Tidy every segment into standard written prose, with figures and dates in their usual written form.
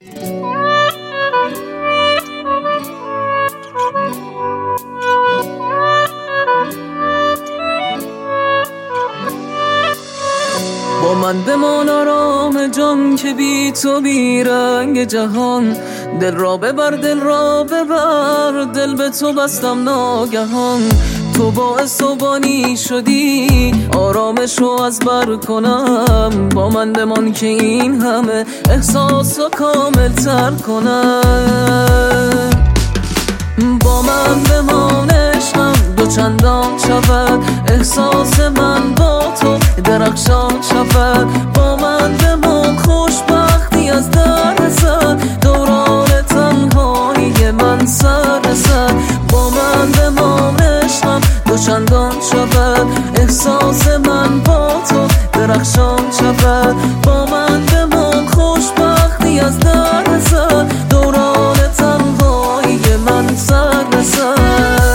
با من بمان آرام جان که بی تو بی رنگ جهان. دل را ببر دل را ببر، دل به تو بستم ناگهان. تو باعث و بانی شدی آرامش رو از بر کنم. با من بمان که این همه احساس رو کامل تر کنم. با من بمان عشقم دو چندان شود، احساس من با تو درخشان شود. با من بمان خوشبختی از در رسد، دوران تنهایی من سر رسد. با من بمان عشقم دو چندان شود، احساس من با تو درخشان شود. با من بمان خوشبختی از در رسد، دوران تنهایی من سر رسد.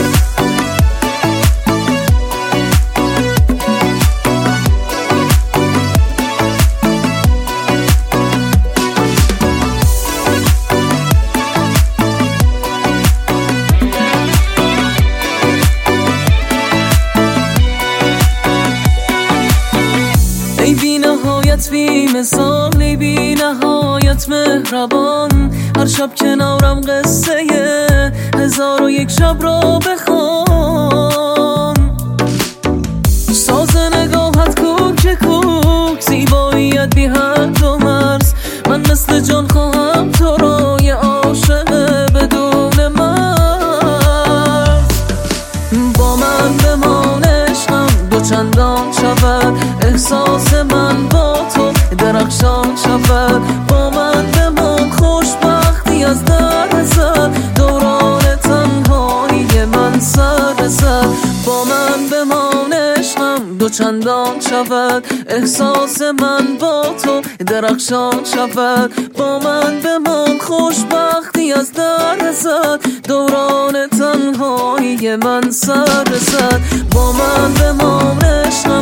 ای بی نهایت بی مثال، ای بی نهایت مهربان. هر شب کنارم قصه 1001 شب را بخوان. ساز نگاهت کوک کوک، زیباییت بی حد و مرز. من مثل جان خواهم تو را، یه عاشق بدون مرز. با من بمان عشقم دو چندان شود، احساس من با تو درخشان شود. با من بمان خوشبختی از در رسد، دوران تنهایی من سر رسد. با من بمان عشقم دو چندان شود، احساس من با تو درخشان شود. با من بمان خوشبختی از در رسد، دوران تنهایی من سر رسد. با من بمان عشقم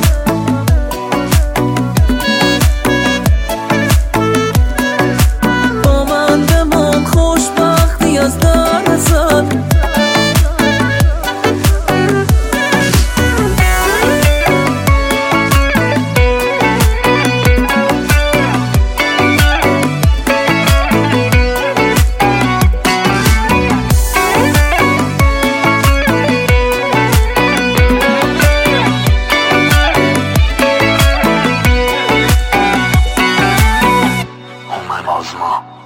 از در رسد. Azma.